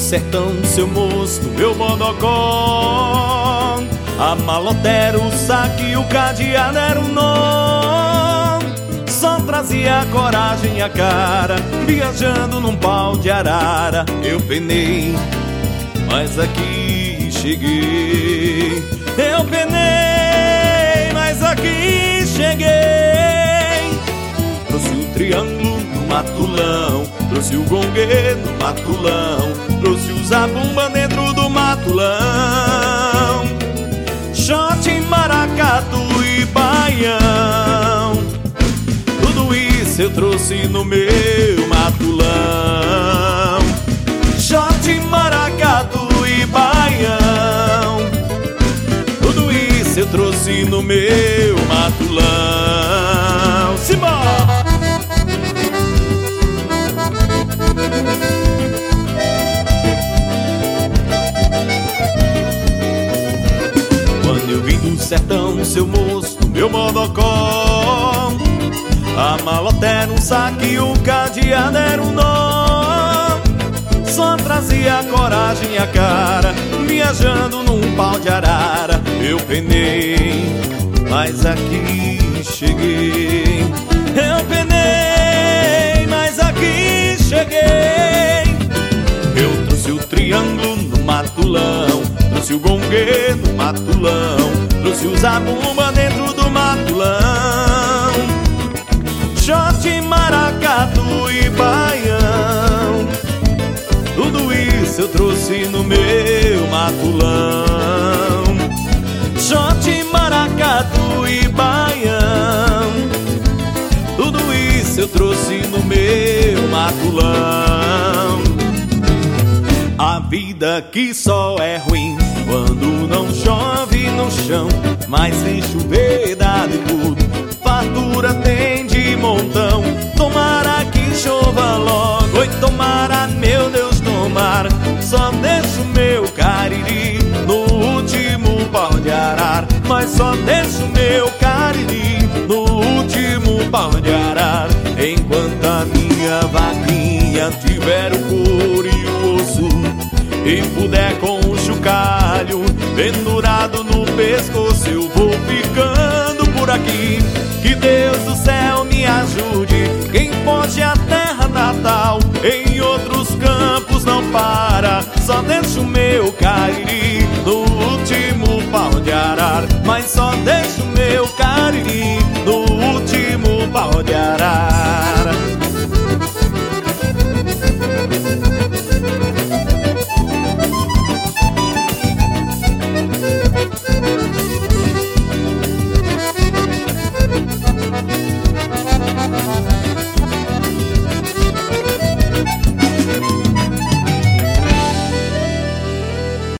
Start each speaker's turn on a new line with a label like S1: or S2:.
S1: sertão, seu moço, meu bodocó. A malotera, o saque, o cadeado era o nó. Só trazia a coragem e a cara, viajando num pau de arara. Eu penei, mas aqui cheguei. Eu penei, mas aqui cheguei. Trouxe o triângulo no matulão, trouxe o gongue no matulão, trouxe o zabumba dentro do matulão. Shot, maracatu e baião, tudo isso eu trouxe no meu matulão. Shot, maracatu e baião, tudo isso eu trouxe no meu matulão. Simbora! Quando eu vim do sertão, seu moço, meu bodocó, a malotera, um saque, o cadeado era um nó. Só trazia a coragem e a cara, viajando num pau de arara. Eu penei, mas aqui cheguei. Eu penei, mas aqui cheguei. Eu trouxe o triângulo no matulão, trouxe o gongue no matulão, trouxe o zabumba dentro do matulão. Shot, maracatu e baião, tudo isso eu trouxe no meu matulão. Shot, maracatu e baião, tudo isso eu trouxe no meu matulão. A vida aqui só é ruim quando não chove no chão, mas sem chover dá de tudo, fartura tem de montão. Tomara que chova logo, oi, tomara, meu Deus, tomara. Só deixo meu cariri no último pau de arar, mas só deixo meu cariri no último pau de arar. Enquanto a minha vaquinha tiver o couro e o osso, e puder com o chocalho pendurado no pescoço, eu vou ficando por aqui. Que Deus do céu me ajude, quem pode a terra natal, em outros campos não para. Só deixo o meu cariri no último